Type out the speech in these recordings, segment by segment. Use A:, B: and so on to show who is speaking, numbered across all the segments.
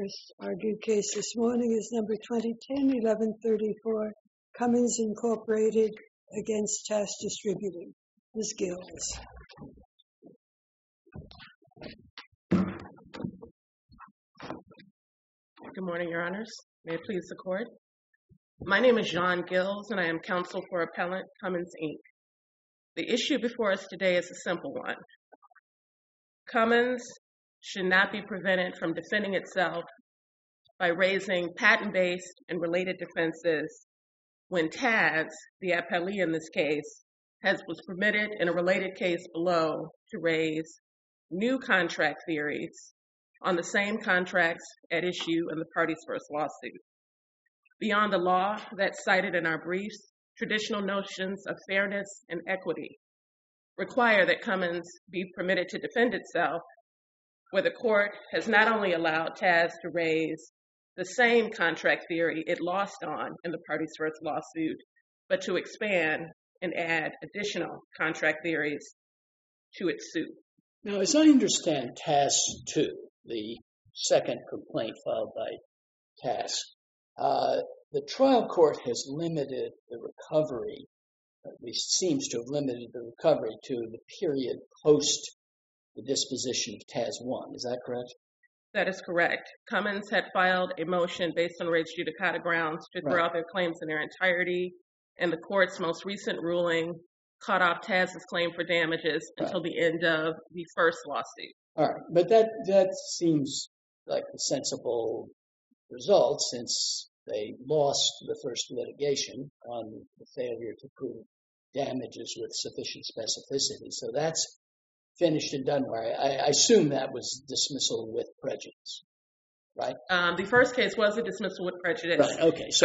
A: First argued case this morning is number 2010-1134, Cummins Incorporated against TAS Distributing. Ms. Gills.
B: Good morning, Your Honors. May it please the Court. My name is John Gills, and I am counsel for Appellant Cummins, Inc. The issue before us today is a simple one. Cummins should not be prevented from defending itself by raising patent-based and related defenses when TAS, the appellee in this case, was permitted in a related case below to raise new contract theories on the same contracts at issue in the party's first lawsuit. Beyond the law that's cited in our briefs, traditional notions of fairness and equity require that Cummins be permitted to defend itself, where the court has not only allowed TAS to raise the same contract theory it lost on in the party's first lawsuit, but to expand and add additional contract theories to its suit.
C: Now, as I understand TAS 2, the second complaint filed by TAS, the trial court has limited the recovery, at least seems to have limited the recovery to the period post the disposition of TAS 1. Is that correct?
B: That is correct. Cummins had filed a motion based on res judicata grounds to throw out their claims in their entirety, and the court's most recent ruling cut off TAS's claim for damages until the end of the first lawsuit.
C: All right, but that seems like a sensible result since they lost the first litigation on the failure to prove damages with sufficient specificity. So that's finished and done. I assume that was dismissal with prejudice, right?
B: The first case was a dismissal with prejudice.
C: Right, okay. So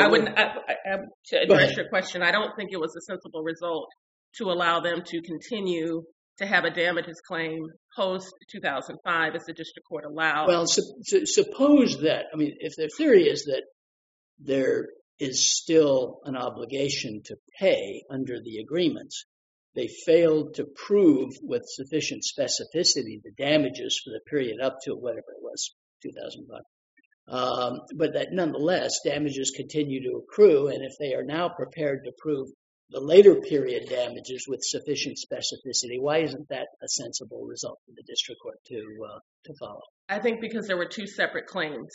B: to address your question, I don't think it was a sensible result to allow them to continue to have a damages claim post-2005 as the district court allowed.
C: Well, suppose that, I mean, if their theory is that there is still an obligation to pay under the agreements, they failed to prove with sufficient specificity the damages for the period up to whatever it was, 2005. But that nonetheless, damages continue to accrue, and if they are now prepared to prove the later period damages with sufficient specificity, why isn't that a sensible result for the district court to follow?
B: I think because there were two separate claims,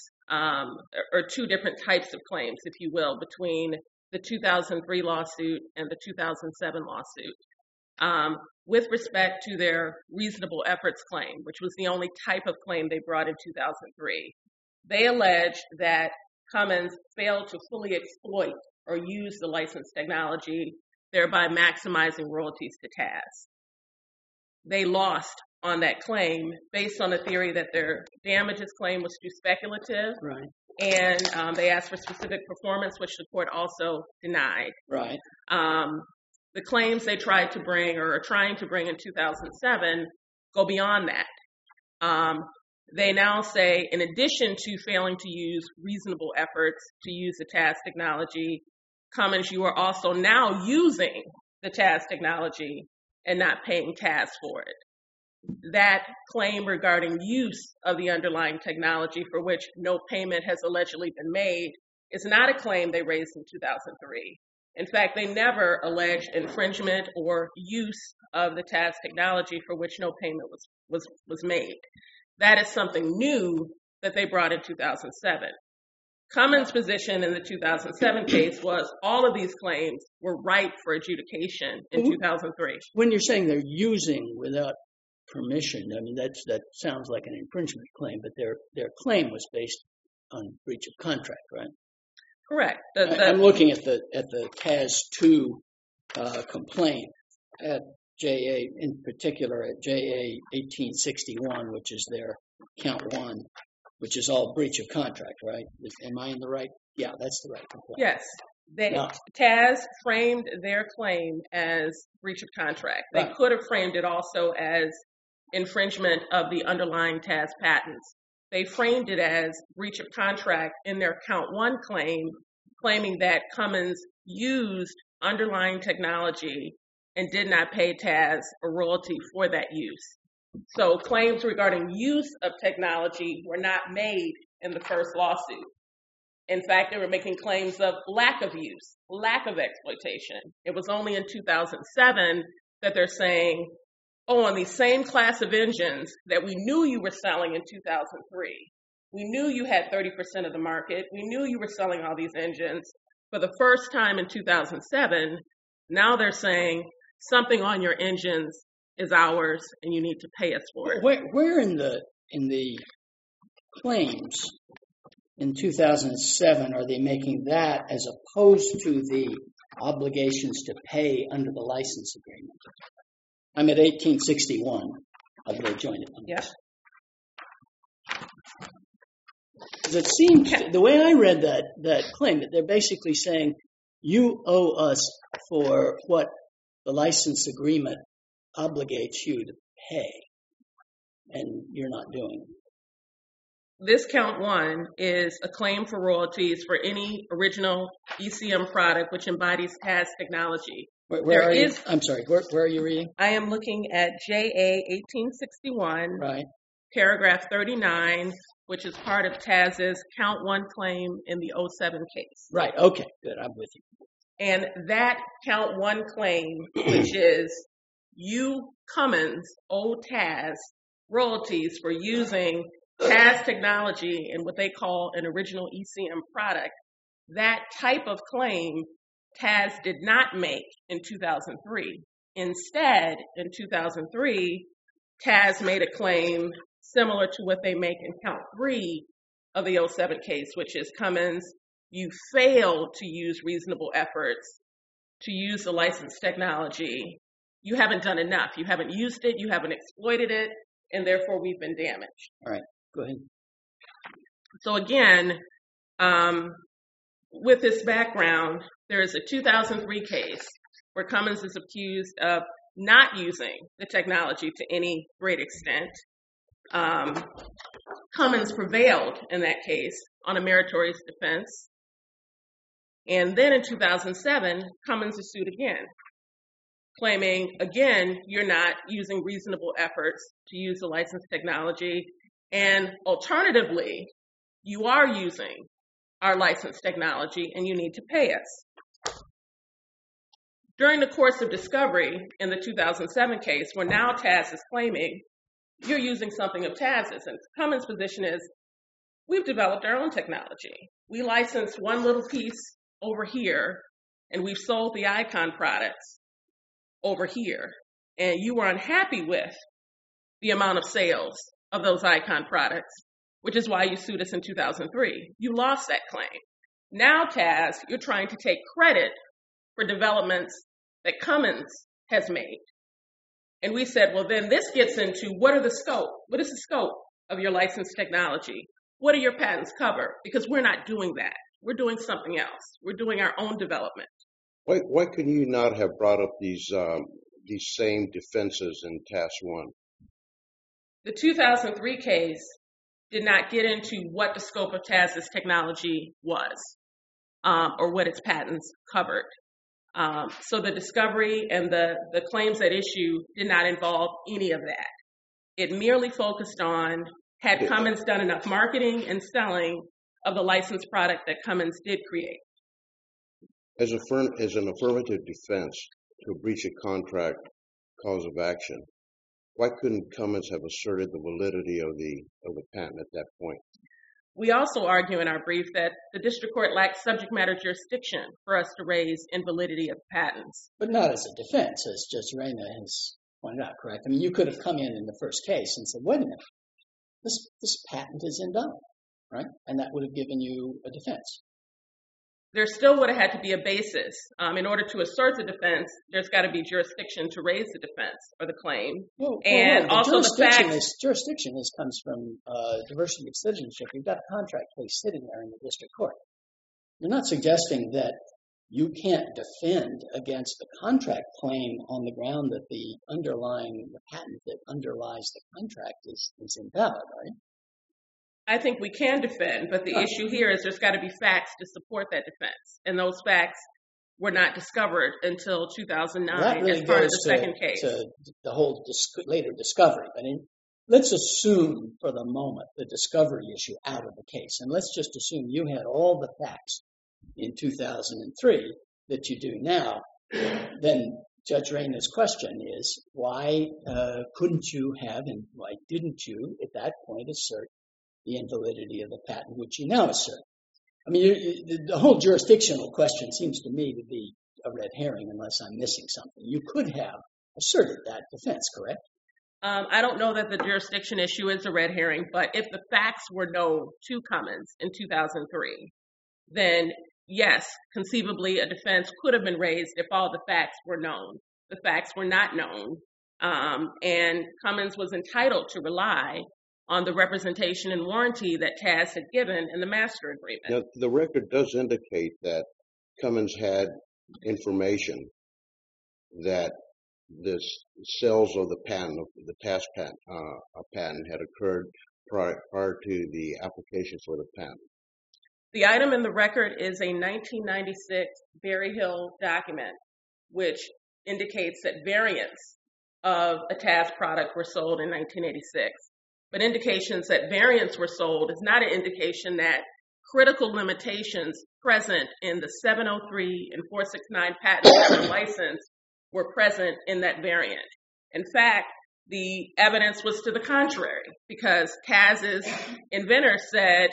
B: or two different types of claims, if you will, between the 2003 lawsuit and the 2007 lawsuit. With respect to their reasonable efforts claim, which was the only type of claim they brought in 2003, they alleged that Cummins failed to fully exploit or use the licensed technology, thereby maximizing royalties to TAS. They lost on that claim based on the theory that their damages claim was too speculative,
C: right,
B: and they asked for specific performance, which the court also denied.
C: Right.
B: The claims they tried to bring or are trying to bring in 2007 go beyond that. They now say, in addition to failing to use reasonable efforts to use the TAS technology, Cummins, you are also now using the TAS technology and not paying TAS for it. That claim regarding use of the underlying technology for which no payment has allegedly been made is not a claim they raised in 2003. In fact, they never alleged infringement or use of the TAS technology for which no payment was made. That is something new that they brought in 2007. Cummins' position in the 2007 case was all of these claims were ripe for adjudication in 2003.
C: When you're saying they're using without permission, I mean, that sounds like an infringement claim, but their claim was based on breach of contract, right?
B: Correct.
C: I'm looking at the TAS 2 complaint at JA, in particular at JA 1861, which is their count 1, which is all breach of contract, right? Am I in the right? Yeah, that's the right complaint.
B: Yes. TAS framed their claim as breach of contract. They could have framed it also as infringement of the underlying TAS patents. They framed it as breach of contract in their count 1 claim, claiming that Cummins used underlying technology and did not pay TAS a royalty for that use. So claims regarding use of technology were not made in the first lawsuit. In fact, they were making claims of lack of use, lack of exploitation. It was only in 2007 that they're saying, oh, on these same class of engines that we knew you were selling in 2003, we knew you had 30% of the market, we knew you were selling all these engines. For the first time in 2007, now they're saying something on your engines is ours and you need to pay us for it.
C: Where in the claims in 2007 are they making that as opposed to the obligations to pay under the license agreement? I'm at 1861 of the joint appendix.
B: Yes.
C: Because it seems, the way I read that claim, that they're basically saying you owe us for what the license agreement obligates you to pay, and you're not doing it.
B: This count one is a claim for royalties for any original ECM product which embodies TAS technology.
C: Where are you? I'm sorry, where are you reading?
B: I am looking at JA 1861,
C: Right.
B: paragraph 39, which is part of TAS's count one claim in the 07 case.
C: Right, okay, good, I'm with you.
B: And that count one claim, which is you, Cummins, owe TAS royalties for using TAS technology in what they call an original ECM product, that type of claim TAS did not make in 2003. Instead, in 2003, TAS made a claim similar to what they make in count three of the 07 case, which is Cummins, you failed to use reasonable efforts to use the licensed technology. You haven't done enough. You haven't used it. You haven't exploited it. And therefore, we've been damaged.
C: All right, go ahead.
B: So again, with this background, there is a 2003 case where Cummins is accused of not using the technology to any great extent. Cummins prevailed in that case on a meritorious defense. And then in 2007, Cummins is sued again, claiming, again, you're not using reasonable efforts to use the licensed technology. And alternatively, you are using our licensed technology and you need to pay us. During the course of discovery in the 2007 case, where now TAS is claiming you're using something of TAS's, and Cummins' position is we've developed our own technology. We licensed one little piece over here, and we've sold the Icon products over here. And you were unhappy with the amount of sales of those Icon products, which is why you sued us in 2003. You lost that claim. Now, TAS, you're trying to take credit for developments that Cummins has made. And we said, well, then this gets into what is the scope of your licensed technology? What do your patents cover? Because we're not doing that. We're doing something else. We're doing our own development.
D: Why could you not have brought up these same defenses in TAS 1?
B: The 2003 case did not get into what the scope of TAS's technology was or what its patents covered. So the discovery and the claims at issue did not involve any of that. It merely focused on, had Cummins done enough marketing and selling of the licensed product that Cummins did create?
D: As an affirmative defense to a breach of contract cause of action, why couldn't Cummins have asserted the validity of the patent at that point?
B: We also argue in our brief that the district court lacked subject matter jurisdiction for us to raise invalidity of patents.
C: But not as a defense, as Judge Reyna has pointed out, correct? I mean, you could have come in the first case and said, wait a minute, this patent is invalid, right? And that would have given you a defense.
B: There still would have had to be a basis. In order to assert the defense, there's got to be jurisdiction to raise the defense or the claim. Also the facts.
C: Jurisdiction comes from diversity of citizenship. You've got a contract case sitting there in the district court. You're not suggesting that you can't defend against the contract claim on the ground that the patent that underlies the contract is invalid, right?
B: I think we can defend, but the issue here is there's got to be facts to support that defense. And those facts were not discovered until 2009
C: that really
B: as part of
C: goes
B: the second case.
C: To the whole later discovery. But let's assume for the moment the discovery issue out of the case, and let's just assume you had all the facts in 2003 that you do now. Then Judge Rayner's question is, why couldn't you have, and why didn't you at that point assert the invalidity of the patent, which you now assert? I mean, the whole jurisdictional question seems to me to be a red herring unless I'm missing something. You could have asserted that defense, correct?
B: I don't know that the jurisdiction issue is a red herring, but if the facts were known to Cummins in 2003, then yes, conceivably a defense could have been raised if all the facts were known. The facts were not known, and Cummins was entitled to rely on the representation and warranty that Taz had given in the master agreement.
D: Now, the record does indicate that Cummins had information that the sales of the patent, the Taz patent, had occurred prior to the application for the patent.
B: The item in the record is a 1996 Berryhill document, which indicates that variants of a Taz product were sold in 1986. But indications that variants were sold is not an indication that critical limitations present in the 703 and 469 patents that were licensed were present in that variant. In fact, the evidence was to the contrary, because Taz's inventor said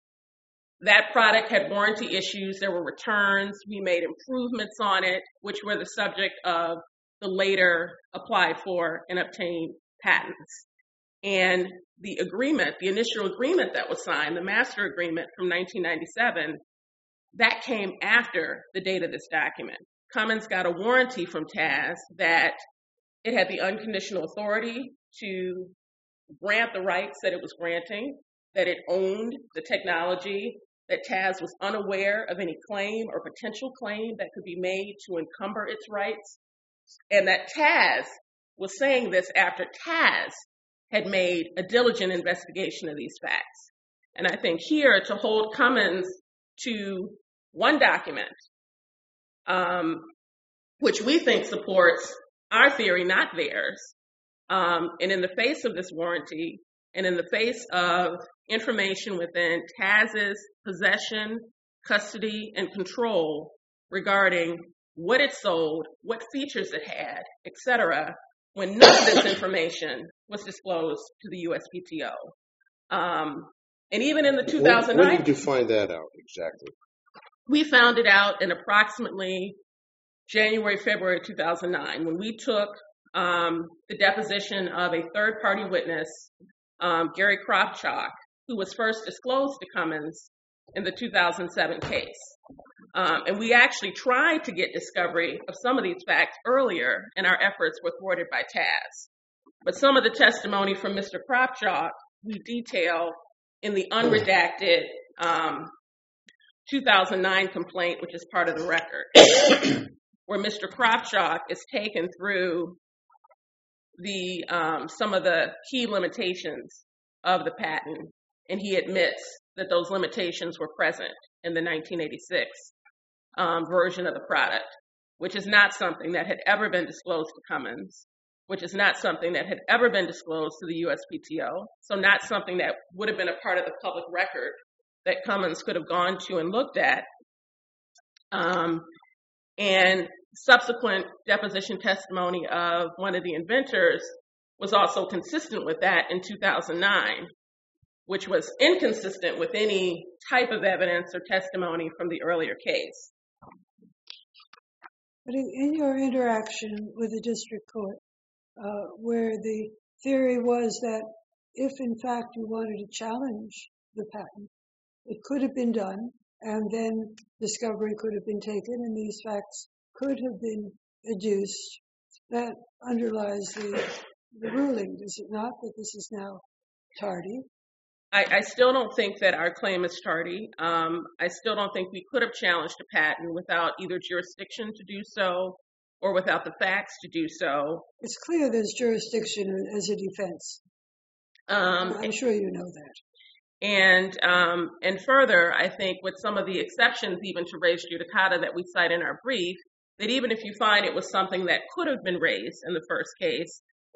B: that product had warranty issues, there were returns, we made improvements on it, which were the subject of the later applied for and obtained patents. And the agreement, the initial agreement that was signed, the master agreement from 1997, that came after the date of this document. Cummins got a warranty from Taz that it had the unconditional authority to grant the rights that it was granting, that it owned the technology, that Taz was unaware of any claim or potential claim that could be made to encumber its rights, and that Taz was saying this after Taz had made a diligent investigation of these facts. And I think here, to hold Cummins to one document, which we think supports our theory, not theirs, and in the face of this warranty, and in the face of information within Taz's possession, custody, and control regarding what it sold, what features it had, etc., when none of this information was disclosed to the USPTO. And even in the 2009...
D: When did you find that out exactly?
B: We found it out in approximately January, February 2009, when we took the deposition of a third-party witness, Gary Kropchak, who was first disclosed to Cummins in the 2007 case. And we actually tried to get discovery of some of these facts earlier, and our efforts were thwarted by Taz. But some of the testimony from Mr. Kropchak we detail in the unredacted 2009 complaint, which is part of the record, where Mr. Kropchak is taken through the some of the key limitations of the patent, and he admits that those limitations were present in the 1986 version of the product, which is not something that had ever been disclosed to Cummins, which is not something that had ever been disclosed to the USPTO, so not something that would have been a part of the public record that Cummins could have gone to and looked at. And subsequent deposition testimony of one of the inventors was also consistent with that in 2009, which was inconsistent with any type of evidence or testimony from the earlier case.
A: But in your interaction with the district court, where the theory was that if in fact you wanted to challenge the patent, it could have been done, and then discovery could have been taken, and these facts could have been adduced, that underlies the ruling, does it not, that this is now tardy?
B: I still don't think that our claim is tardy. I still don't think we could have challenged a patent without either jurisdiction to do so or without the facts to do so.
A: It's clear there's jurisdiction as a defense. I'm sure you know that.
B: And further, I think with some of the exceptions even to res judicata that we cite in our brief, that even if you find it was something that could have been raised in the first case,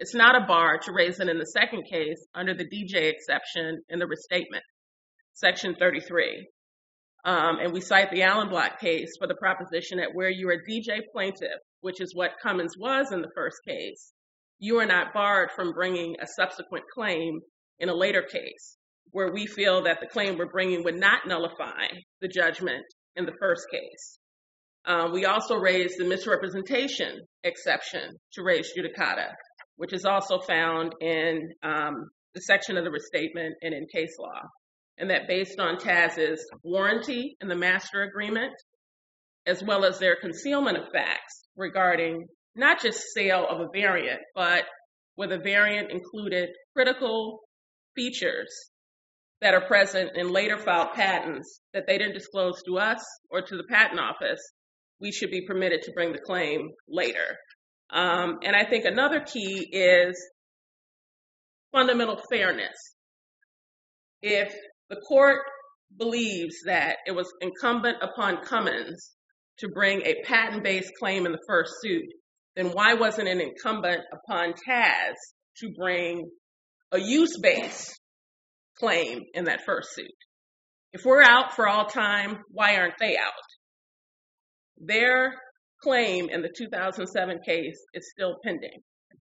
B: It's not a bar to raise it in the second case under the DJ exception in the restatement, Section 33. And we cite the Allen Block case for the proposition that where you're a DJ plaintiff, which is what Cummins was in the first case, you are not barred from bringing a subsequent claim in a later case, where we feel that the claim we're bringing would not nullify the judgment in the first case. We also raised the misrepresentation exception to res judicata, which is also found in the section of the restatement and in case law, and that based on TAS's warranty in the master agreement, as well as their concealment of facts regarding not just sale of a variant, but where the variant included critical features that are present in later filed patents that they didn't disclose to us or to the patent office, we should be permitted to bring the claim later. And I think another key is fundamental fairness. If the court believes that it was incumbent upon Cummins to bring a patent-based claim in the first suit, then why wasn't it incumbent upon TAS to bring a use-based claim in that first suit? If we're out for all time, why aren't they out? Their claim in the 2007 case is still pending.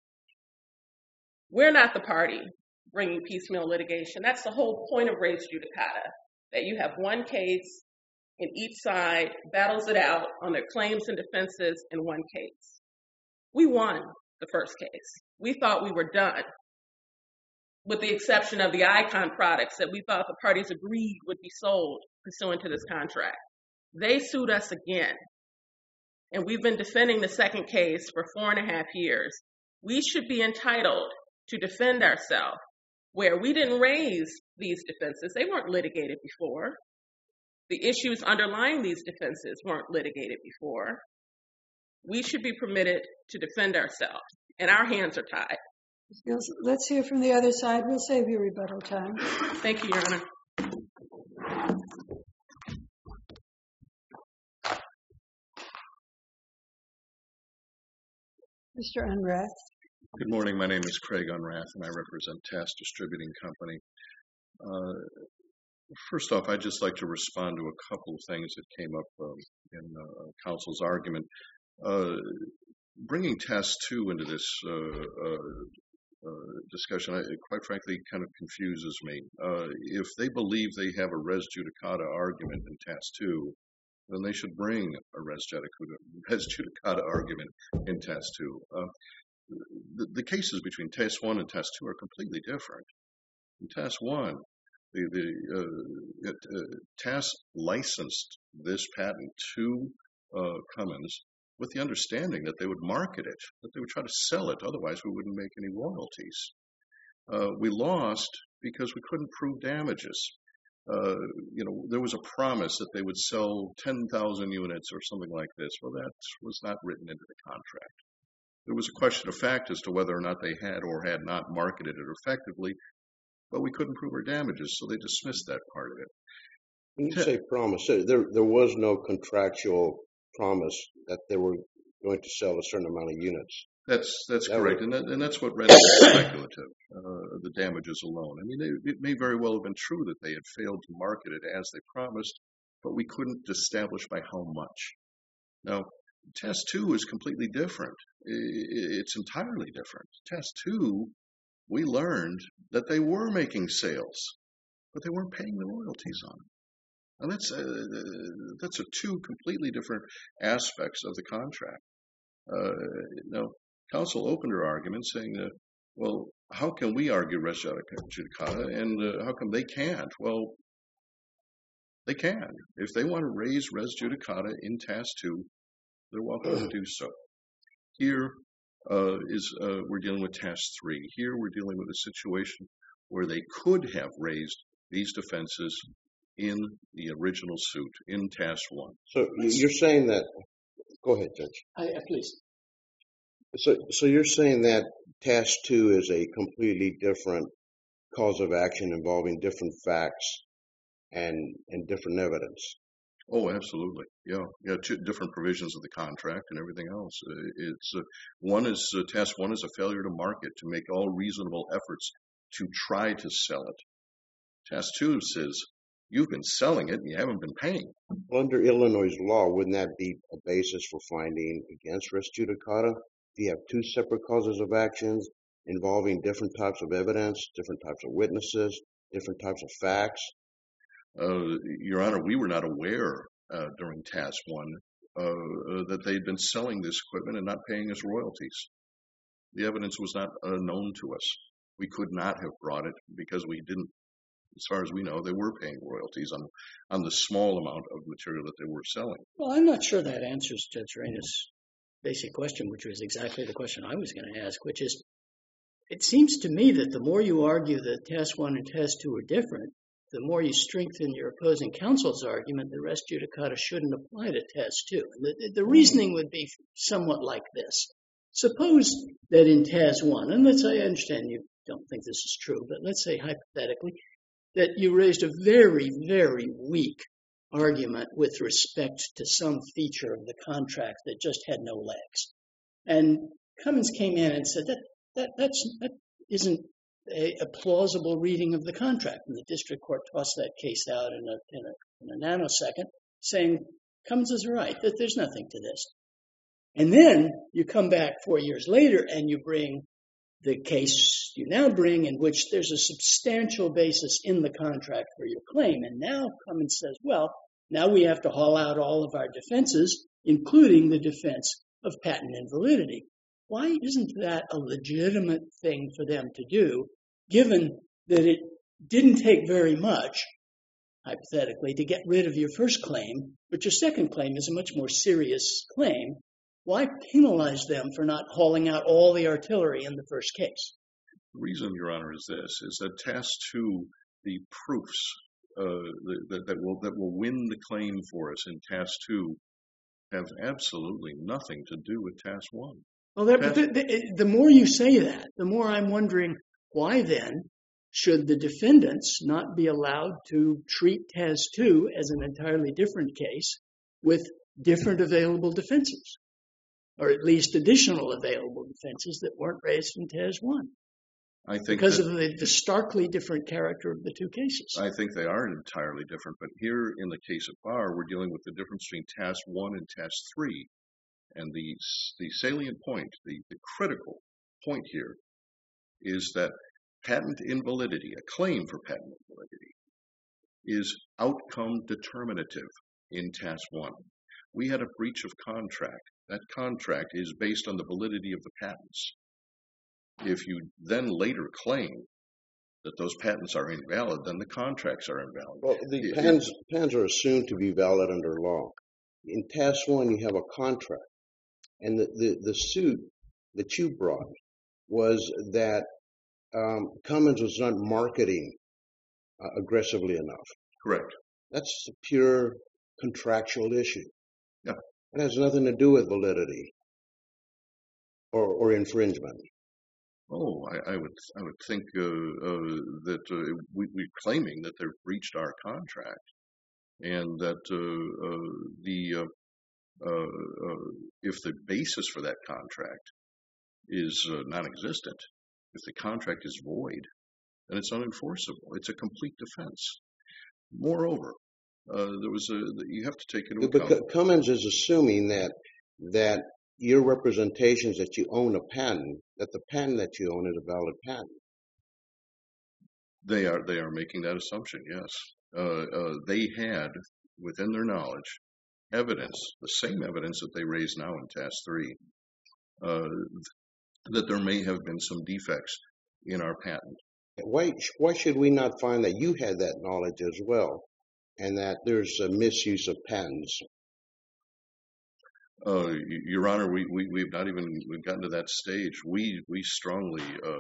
B: We're not the party bringing piecemeal litigation. That's the whole point of res judicata, that you have one case and each side battles it out on their claims and defenses in one case. We won the first case. We thought we were done, with the exception of the Icon products that we thought the parties agreed would be sold pursuant to this contract. They sued us again, and we've been defending the second case for 4.5 years. We should be entitled to defend ourselves where we didn't raise these defenses. They weren't litigated before. The issues underlying these defenses weren't litigated before. We should be permitted to defend ourselves, and our hands are tied.
A: Let's hear from the other side. We'll save you rebuttal time.
B: Thank you, Your Honor.
A: Mr. Unrath.
E: Good morning. My name is Craig Unrath, and I represent TAS Distributing Company. First off, I'd just like to respond to a couple of things that came up in counsel's argument. Bringing TAS 2 into this discussion, quite frankly, kind of confuses me. If they believe they have a res judicata argument in TAS 2, then they should bring a res judicata argument in TAS 2. The cases between TAS 1 and TAS 2 are completely different. In TAS 1, TAS licensed this patent to Cummins with the understanding that they would market it, that they would try to sell it, otherwise we wouldn't make any royalties. We lost because we couldn't prove damages. There was a promise that they would sell 10,000 units or something like this. Well, that was not written into the contract. There was a question of fact as to whether or not they had or had not marketed it effectively, but we couldn't prove our damages, so they dismissed that part of it.
D: When you say promise, there was no contractual promise that they were going to sell a certain amount of units.
E: That's correct, and that's what renders it speculative, the damages alone. I mean, it may very well have been true that they had failed to market it as they promised, but we couldn't establish by how much. Now, TAS 2 is completely different. It's entirely different. TAS 2, we learned that they were making sales, but they weren't paying the royalties on it. And that's two completely different aspects of the contract. Now, counsel opened her argument saying, well, how can we argue res judicata, and how come they can't? Well, they can. If they want to raise res judicata in TAS 2, they're welcome to do so. Here we're dealing with TAS 3. Here we're dealing with a situation where they could have raised these defenses in the original suit, in TAS 1.
D: So you're saying that, go ahead, Judge.
C: Please.
D: So you're saying that TAS 2 is a completely different cause of action involving different facts and different evidence.
E: Oh, absolutely. Yeah. Different provisions of the contract and everything else. Task one is a failure to market, to make all reasonable efforts to try to sell it. Task two says, you've been selling it and you haven't been paying.
D: Well, under Illinois law, wouldn't that be a basis for finding against res judicata? Do you have two separate causes of actions involving different types of evidence, different types of witnesses, different types of facts?
E: Your Honor, we were not aware during Task 1 that they'd been selling this equipment and not paying us royalties. The evidence was not known to us. We could not have brought it because we didn't, as far as we know, they were paying royalties on the small amount of material that they were selling.
C: Well, I'm not sure that answers Judge Reyna's basic question, which was exactly the question I was going to ask, which is, it seems to me that the more you argue that Task 1 and Task 2 are different, the more you strengthen your opposing counsel's argument that res judicata shouldn't apply to Task 2. The reasoning would be somewhat like this. Suppose that in Task 1, and I understand you don't think this is true, but let's say hypothetically, that you raised a very, very weak argument with respect to some feature of the contract that just had no legs. And Cummins came in and said that isn't a plausible reading of the contract. And the district court tossed that case out in a nanosecond, saying Cummins is right, that there's nothing to this. And then you come back 4 years later and you bring the case you now bring in which there's a substantial basis in the contract for your claim. And now Cummins says, well, now we have to haul out all of our defenses, including the defense of patent invalidity. Why isn't that a legitimate thing for them to do, given that it didn't take very much, hypothetically, to get rid of your first claim, but your second claim is a much more serious claim? Why penalize them for not hauling out all the artillery in the first case?
E: The reason, Your Honor, is this, is that Task 2, the proofs that will win the claim for us in Task 2 have absolutely nothing to do with Task 1.
C: Well, the more you say that, the more I'm wondering, why then should the defendants not be allowed to treat Task 2 as an entirely different case with different available defenses? Or at least additional available defenses that weren't raised in Task 1. Because of the starkly different character of the two cases.
E: I think they are entirely different. But here in the case of Barr, we're dealing with the difference between Task 1 and Task 3. And the salient point, the critical point here, is that patent invalidity, a claim for patent invalidity, is outcome determinative in Task 1. We had a breach of contract. That contract is based on the validity of the patents. If you then later claim that those patents are invalid, then the contracts are invalid.
D: Well, the patents are assumed to be valid under law. In Task 1, you have a contract. And the suit that you brought was that Cummins was not marketing aggressively enough.
E: Correct.
D: That's a pure contractual issue.
E: Yeah.
D: It has nothing to do with validity or infringement.
E: Oh, I would think that we're claiming that they've breached our contract, and that if the basis for that contract is non-existent, if the contract is void, then it's unenforceable. It's a complete defense. Moreover, you have to take into account.
D: But Cummins is assuming that your representations that you own a patent, that the patent that you own is a valid patent.
E: They are making that assumption, yes. They had, within their knowledge, evidence, the same evidence that they raise now in Task 3, that there may have been some defects in our patent.
D: Why should we not find that you had that knowledge as well, and that there's a misuse of patents?
E: Your Honor, we've gotten to that stage. We strongly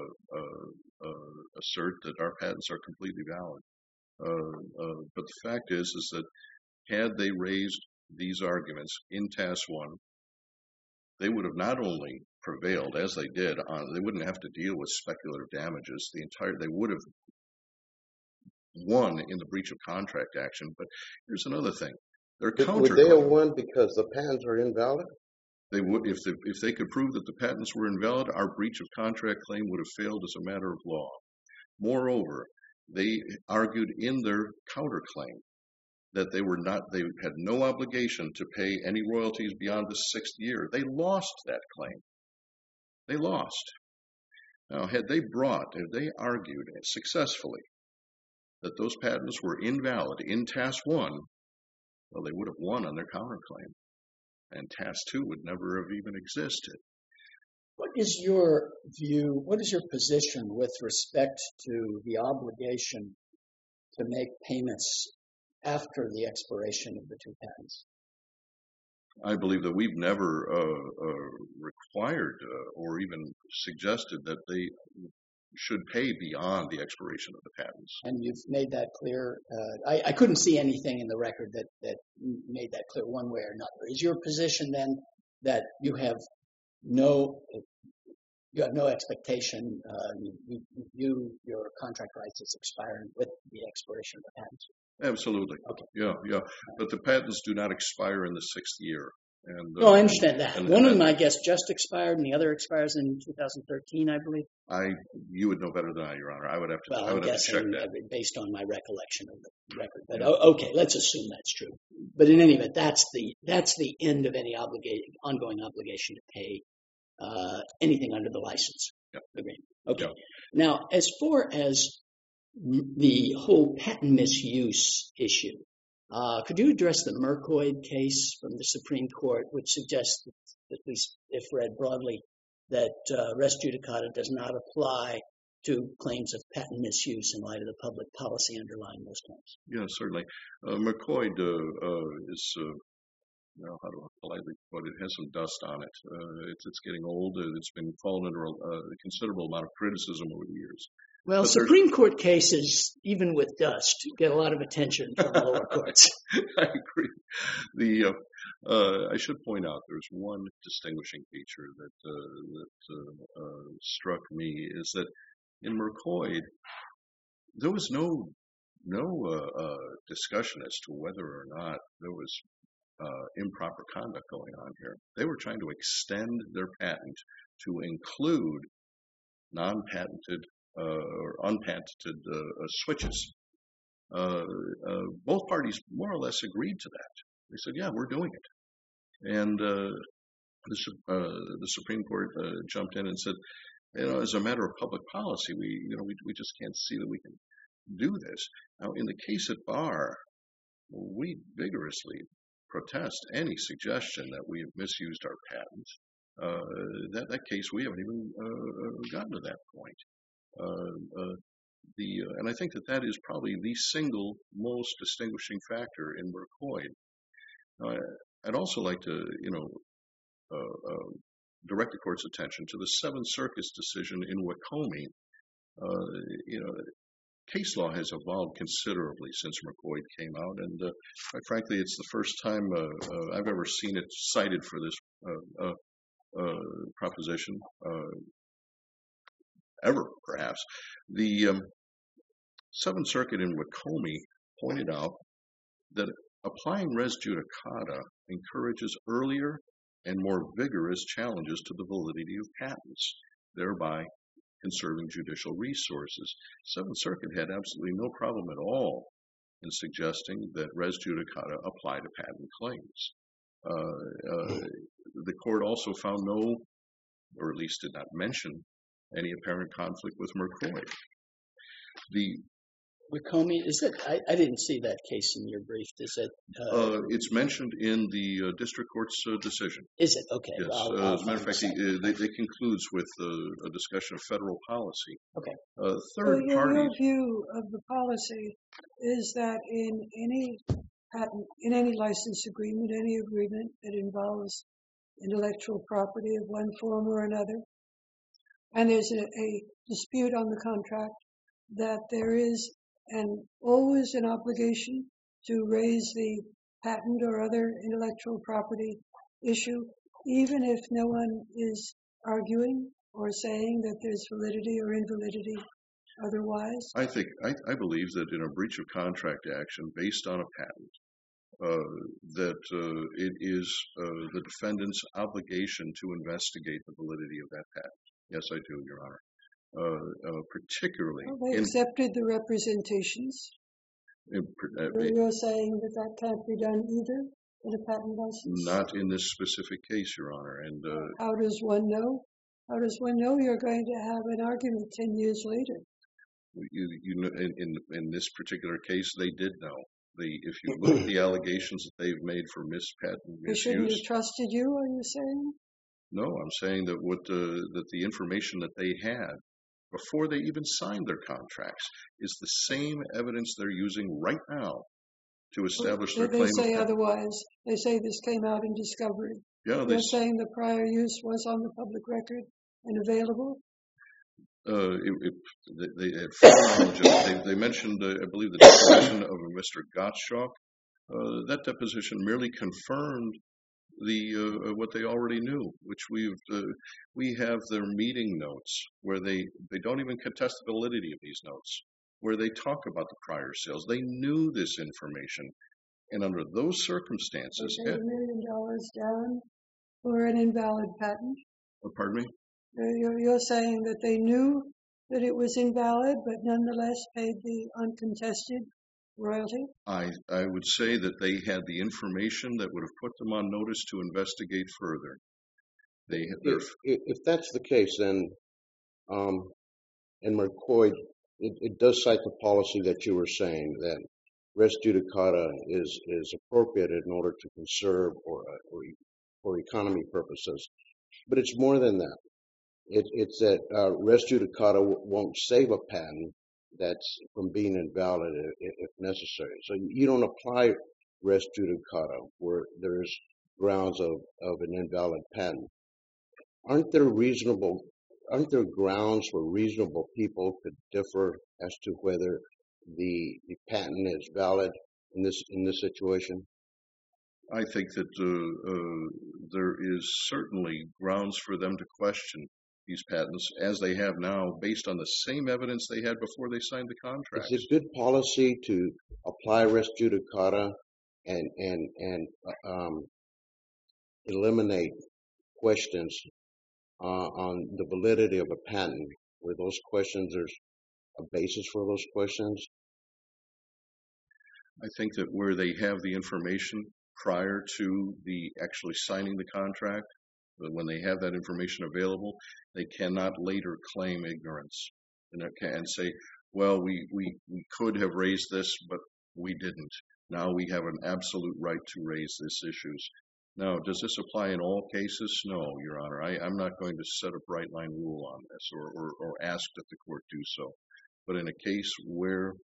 E: assert that our patents are completely valid. But the fact is that had they raised these arguments in Task 1, they would have not only prevailed as they did they wouldn't have to deal with speculative damages. They would have won in the breach of contract action. But here's another thing. Their
D: Would they
E: counterclaim.
D: have won because the patents are invalid?
E: They would, if they could prove that the patents were invalid, our breach of contract claim would have failed as a matter of law. Moreover, they argued in their counterclaim that they had no obligation to pay any royalties beyond the 6th year. They lost that claim. They lost. Now, had they argued successfully that those patents were invalid in Task 1, well, they would have won on their counterclaim, and Task 2 would never have even existed.
C: What is your view, what is your position with respect to the obligation to make payments after the expiration of the 2 patents?
E: I believe that we've never required or even suggested that they should pay beyond the expiration of the patents.
C: And you've made that clear. I couldn't see anything in the record that made that clear one way or another. Is your position then that you have no expectation, your contract rights is expiring with the expiration of the patents?
E: Absolutely.
C: Okay.
E: Yeah. But the patents do not expire in the 6th year. And,
C: I understand that. One of them, I guess, just expired, and the other expires in 2013, I believe.
E: You would know better than I, Your Honor. I would have to.
C: Well,
E: I would have to check that.
C: Based on my recollection of the record. But okay, let's assume that's true. But in any event, that's the end of any ongoing obligation to pay anything under the license agreement. Okay.
E: Yeah.
C: Now, as far as the whole patent misuse issue, could you address the Mercoid case from the Supreme Court, which suggests, at least if read broadly, that res judicata does not apply to claims of patent misuse in light of the public policy underlying those claims?
E: Yeah, certainly. Mercoid is, how do I politely put it, has some dust on it. It's getting old. It's been fallen under a considerable amount of criticism over the years.
C: Well, Supreme Court cases, even with dust, get a lot of attention from the lower courts.
E: I agree. I should point out there's one distinguishing feature that struck me is that in Mercoid there was no discussion as to whether or not there was improper conduct going on here. They were trying to extend their patent to include non-patented or unpatented switches. Both parties more or less agreed to that. They said, yeah, we're doing it. And the Supreme Court jumped in and said, as a matter of public policy, we just can't see that we can do this. Now, in the case at bar, we vigorously protest any suggestion that we have misused our patents. That case, we haven't even gotten to that point. And I think that is probably the single most distinguishing factor in Mercoid. I'd also like to, direct the court's attention to the Seventh Circuit's decision in Wacombe. Case law has evolved considerably since Mercoid came out, and quite frankly, it's the first time I've ever seen it cited for this proposition. Ever, perhaps. The Seventh Circuit in Wacombe pointed out that applying res judicata encourages earlier and more vigorous challenges to the validity of patents, thereby conserving judicial resources. Seventh Circuit had absolutely no problem at all in suggesting that res judicata apply to patent claims. The court also found no, or at least did not mention, any apparent conflict with Mercoid.
C: Wacombe, is it? I didn't see that case in your brief. Is it?
E: It's mentioned in the district court's decision.
C: Is it? Okay.
E: Yes.
C: Well,
E: as a matter of fact, they concludes with a discussion of federal policy.
C: Okay.
A: So your view of the policy is that in any patent, in any license agreement, any agreement that involves intellectual property of one form or another, and there's a dispute on the contract, that there is always an obligation to raise the patent or other intellectual property issue, even if no one is arguing or saying that there's validity or invalidity otherwise?
E: I believe that in a breach of contract action based on a patent, that it is the defendant's obligation to investigate the validity of that patent. Yes, I do, Your Honor. Particularly,
A: Well, they accepted the representations. You're saying that that can't be done either in a patent license?
E: not in this specific case, Your Honor. And
A: How does one know? How does one know you're going to have an argument 10 years later?
E: you know, in this particular case, they did know. If you look at the allegations that they've made for patent
A: They shouldn't
E: misuse,
A: have trusted you, are you saying?
E: no, I'm saying that that the information that they had before they even signed their contracts is the same evidence they're using right now to establish their claim.
A: They say otherwise. They say this came out in discovery.
E: Yeah,
A: You're saying the prior use was on the public record and available?
E: They had full knowledge of it. They mentioned, I believe, the deposition of Mr. Gottschalk. That deposition merely confirmed what they already knew, which we have their meeting notes where they don't even contest the validity of these notes, where they talk about the prior sales. They knew this information, and under those circumstances,
A: They paid $1 million down for an invalid patent.
E: pardon me.
A: You're saying that they knew that it was invalid, but nonetheless paid the uncontested royalty?
E: I would say that they had the information that would have put them on notice to investigate further.
D: If that's the case, then in McCoy, it does cite the policy that you were saying, that res judicata is appropriate in order to conserve or for economy purposes. But it's more than that. It's that res judicata won't save a patent that's from being invalid if necessary. So you don't apply res judicata where there's grounds of an invalid patent. Aren't there grounds where reasonable people could differ as to whether the patent is valid in this situation?
E: I think that there is certainly grounds for them to question these patents, as they have now, based on the same evidence they had before they signed the contract.
D: Is it good policy to apply res judicata and eliminate questions on the validity of a patent, where those questions, there's a basis for those questions?
E: I think that where they have the information prior to actually signing the contract, when they have that information available, they cannot later claim ignorance and say, well, we could have raised this, but we didn't. Now we have an absolute right to raise these issues. Now, does this apply in all cases? No, Your Honor. I'm not going to set a bright line rule on this or ask that the court do so. But in a case where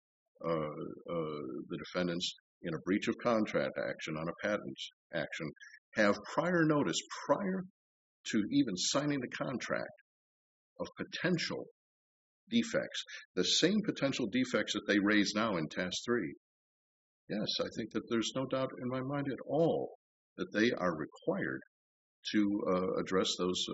E: the defendants in a breach of contract action on a patent action have prior notice, prior to even signing the contract, of potential defects, the same potential defects that they raise now in Task 3, yes, I think that there's no doubt in my mind at all that they are required to address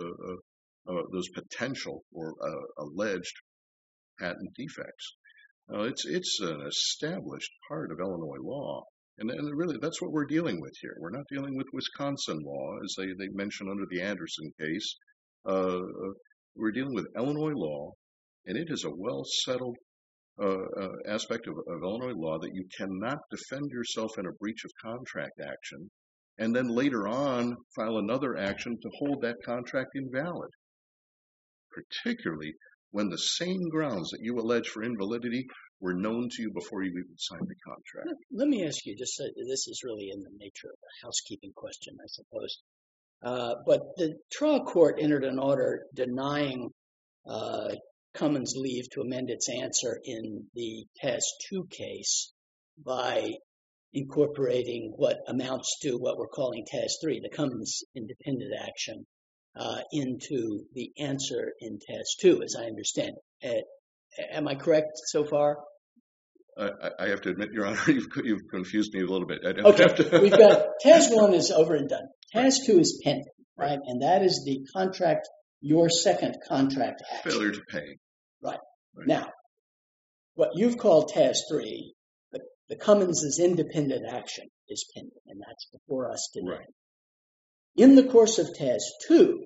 E: those potential or alleged patent defects. It's an established part of Illinois law. And really, that's what we're dealing with here. We're not dealing with Wisconsin law, as they mentioned under the Anderson case. We're dealing with Illinois law, and it is a well-settled aspect of Illinois law that you cannot defend yourself in a breach of contract action and then later on file another action to hold that contract invalid, particularly when the same grounds that you allege for invalidity were known to you before you even signed the contract.
C: Let me ask you, just this is really in the nature of a housekeeping question, I suppose. But the trial court entered an order denying Cummins leave to amend its answer in the Task 2 case by incorporating what amounts to what we're calling Task 3, the Cummins independent action, into the answer in Task 2, as I understand it. Am I correct so far?
E: I have to admit, Your Honor, you've confused me a little bit.
C: Okay, we've got Task 1 is over and done. Task 2 is pending, right? And that is the contract, your second contract action.
E: Failure to pay.
C: Right. Now, what you've called Task 3, the Cummins' independent action is pending. that's before us today.
E: Right.
C: In the course of TAS 2,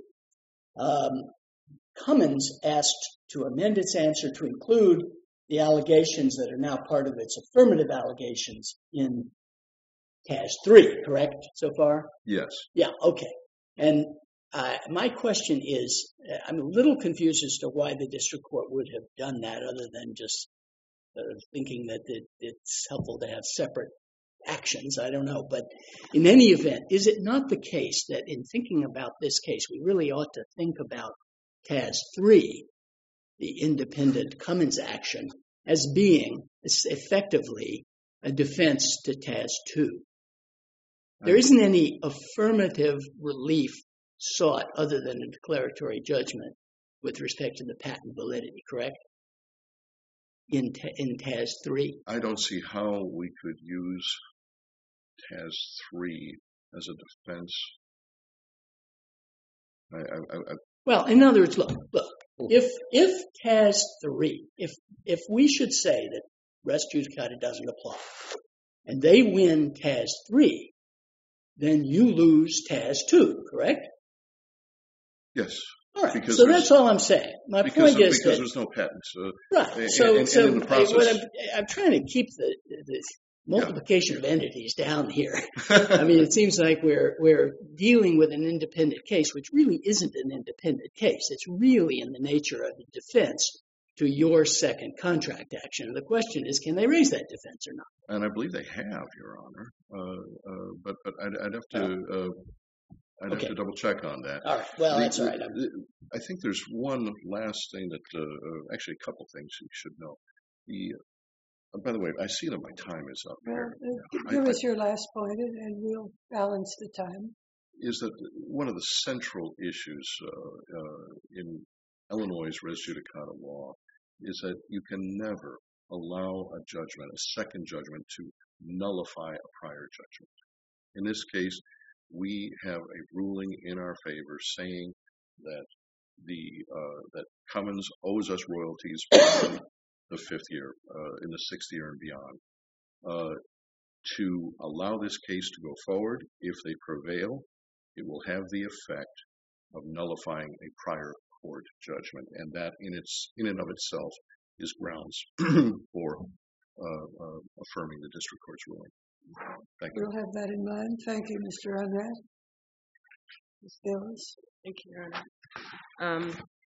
C: Cummins asked to amend its answer to include the allegations that are now part of its affirmative allegations in TAS 3, correct so far?
E: Yes.
C: Yeah, okay. And my question is, I'm a little confused as to why the district court would have done that other than just thinking that it's helpful to have separate actions. I don't know. But in any event, is it not the case that in thinking about this case, we really ought to think about TAS 3, the independent Cummins action, as being effectively a defense to TAS 2? There isn't any affirmative relief sought other than a declaratory judgment with respect to the patent validity, correct? In TAS 3?
E: I don't see how we could use TAS 3 as a defense.
C: Well, in other words, look, if TAS 3, if we should say that res judicata doesn't apply, and they win TAS 3, then you lose TAS 2, correct?
E: Yes.
C: All right.
E: Because
C: So that's all I'm saying. My point is
E: because
C: that
E: there's no patents.
C: right.
E: And
C: So
E: in the process,
C: what I'm trying to keep the multiplication of entities down here. I mean, it seems like we're dealing with an independent case, which really isn't an independent case. It's really in the nature of a defense to your second contract action. The question is, can they raise that defense or not?
E: and I believe they have, Your Honor. But I'd have to I'd have to double check on that.
C: All right. Well, that's all right.
E: I think there's one last thing that actually a couple things you should know. By the way, I see that my time is up here.
A: Give us your last point, and we'll balance the time.
E: Is that one of the central issues in Illinois' res judicata law is that you can never allow a judgment, a second judgment, to nullify a prior judgment. In this case, we have a ruling in our favor saying that that Cummins owes us royalties in the fifth year, in the sixth year and beyond. To allow this case to go forward, if they prevail, it will have the effect of nullifying a prior court judgment, and that in and of itself is grounds for affirming the district court's ruling. Thank you.
A: We'll have that in mind. Thank you, Mr. Unrat. Ms. Gillis.
B: Thank you, Your Honor.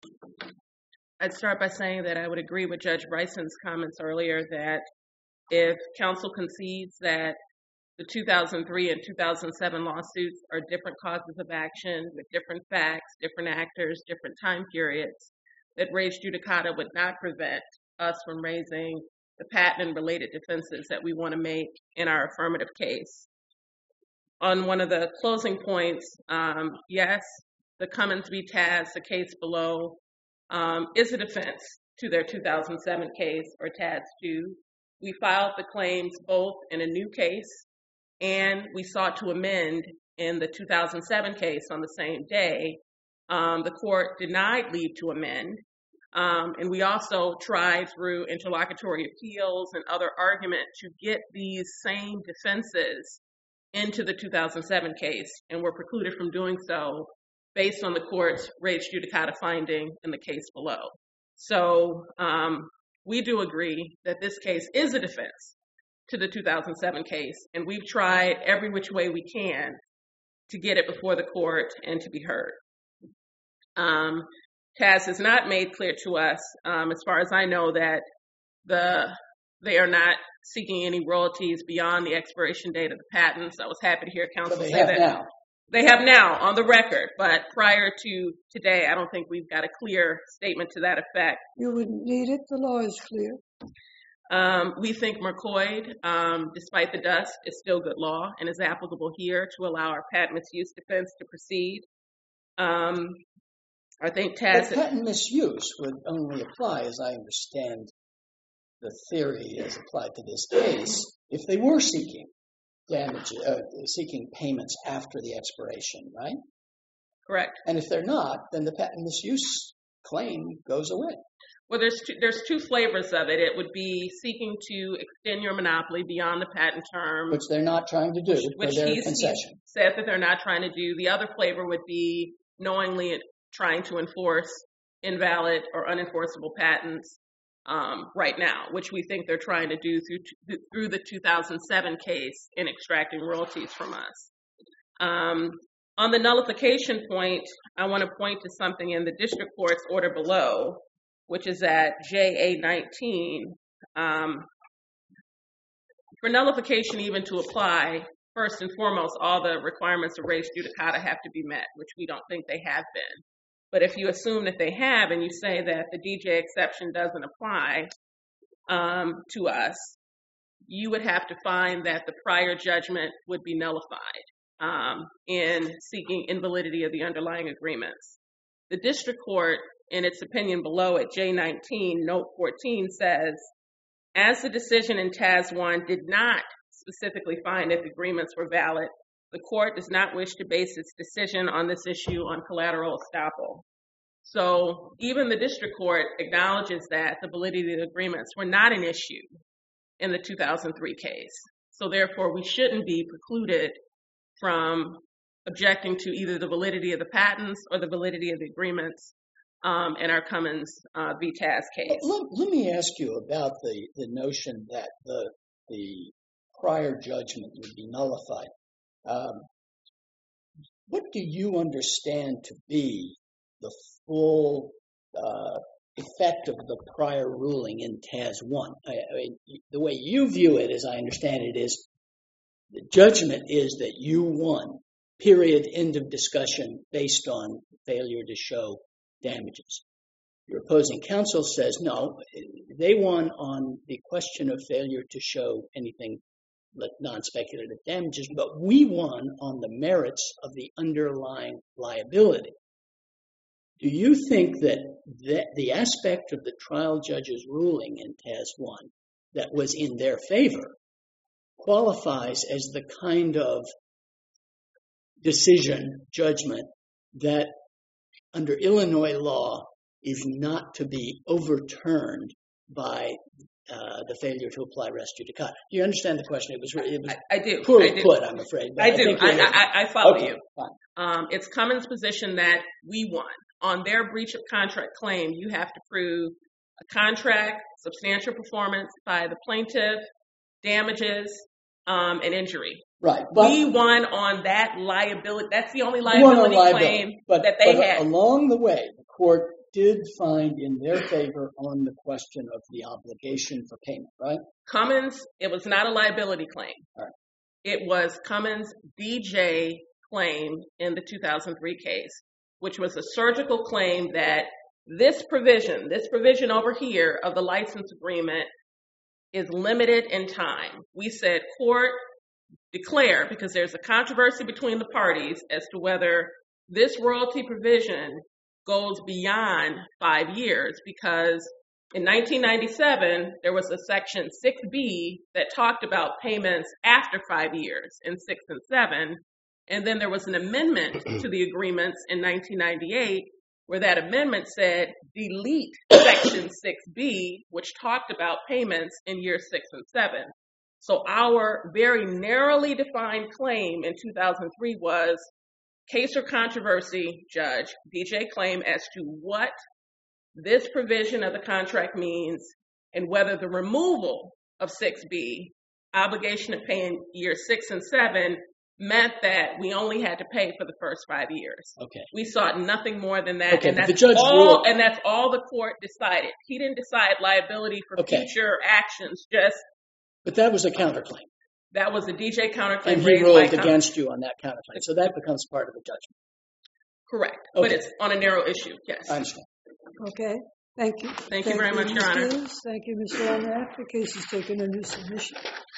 B: I'd start by saying that I would agree with Judge Bryson's comments earlier that if counsel concedes that the 2003 and 2007 lawsuits are different causes of action with different facts, different actors, different time periods, that res judicata would not prevent us from raising the patent and related defenses that we want to make in our affirmative case. On one of the closing points, yes, the Cummins v. TAS, the case below, is a defense to their 2007 case, or TAS 2. We filed the claims both in a new case, and we sought to amend in the 2007 case on the same day. The court denied leave to amend, and we also tried through interlocutory appeals and other argument to get these same defenses into the 2007 case, and were precluded from doing so based on the court's res judicata finding in the case below. So we do agree that this case is a defense to the 2007 case, and we've tried every which way we can to get it before the court and to be heard. TAS has not made clear to us, as far as I know, that they are not seeking any royalties beyond the expiration date of the patents. I was happy to hear counsel say that.
C: Now.
B: They have now on the record, but prior to today, I don't think we've got a clear statement to that effect.
A: You wouldn't need it. The law is clear.
B: We think McCoy, despite the dust, is still good law and is applicable here to allow our patent misuse defense to proceed. I think TAS...
C: But patent misuse would only apply, as I understand the theory as applied to this case, if they were seeking payments after the expiration, right?
B: Correct.
C: And if they're not, then the patent misuse claim goes away.
B: Well, there's two flavors of it. It would be seeking to extend your monopoly beyond the patent term,
C: Which they're not trying to do for their
B: he
C: concession.
B: said that they're not trying to do. The other flavor would be knowingly trying to enforce invalid or unenforceable patents right now, which we think they're trying to do through the 2007 case in extracting royalties from us. On the nullification point, I want to point to something in the district court's order below, which is at JA 19. For nullification even to apply, first and foremost, all the requirements of res judicata have to be met, which we don't think they have been. But if you assume that they have and you say that the DJ exception doesn't apply to us, you would have to find that the prior judgment would be nullified in seeking invalidity of the underlying agreements. The district court, in its opinion below at J19, note 14 says, as the decision in TAS 1 did not specifically find that the agreements were valid, the court does not wish to base its decision on this issue on collateral estoppel. So even the district court acknowledges that the validity of the agreements were not an issue in the 2003 case. So therefore, we shouldn't be precluded from objecting to either the validity of the patents or the validity of the agreements in our Cummins v. TAS case.
C: Let me ask you about the notion that the prior judgment would be nullified. What do you understand to be the full effect of the prior ruling in TAS 1? I mean, the way you view it, as I understand it, is the judgment is that you won, period, end of discussion, based on failure to show damages. Your opposing counsel says, no, they won on the question of failure to show anything like non-speculative damages, but we won on the merits of the underlying liability. Do you think that the aspect of the trial judge's ruling in TAS 1 that was in their favor qualifies as the kind of decision, judgment, that under Illinois law is not to be overturned by the failure to apply res judicata? Do you understand the question? It was
B: I do.
C: Poorly put, I'm afraid.
B: I do. I follow
C: okay,
B: you.
C: Fine.
B: It's Cummins' position that we won. On their breach of contract claim, you have to prove a contract, substantial performance by the plaintiff, damages, and injury.
C: Right.
B: We won on that liability. That's the only liability claim that they had.
C: Along the way, the court did find in their favor on the question of the obligation for payment, right?
B: Cummins, it was not a liability claim.
C: All right.
B: It was Cummins' DJ claim in the 2003 case, which was a surgical claim that this provision over here of the license agreement is limited in time. We said, court, declare, because there's a controversy between the parties as to whether this royalty provision goes beyond 5 years, because in 1997, there was a section 6B that talked about payments after 5 years in 6 and 7. And then there was an amendment to the agreements in 1998 where that amendment said delete section 6B, which talked about payments in years 6 and 7. So our very narrowly defined claim in 2003 was case or controversy, judge, DJ claim as to what this provision of the contract means and whether the removal of 6B, obligation to pay in years 6 and 7, meant that we only had to pay for the first 5 years.
C: Okay.
B: We sought nothing more than that.
C: Okay,
B: and,
C: the judge ruled.
B: And that's all the court decided. He didn't decide liability for future actions, just.
C: But that was a counterclaim.
B: That was a DJ counterclaim.
C: And he ruled against you on that counterclaim. So that becomes part of the judgment.
B: Correct.
C: Okay.
B: But it's on a narrow issue, yes.
C: I understand.
A: Okay. Thank you.
B: Thank you very much, Your Honor.
A: Thank you, Mr. Almanac. The case is taken under submission.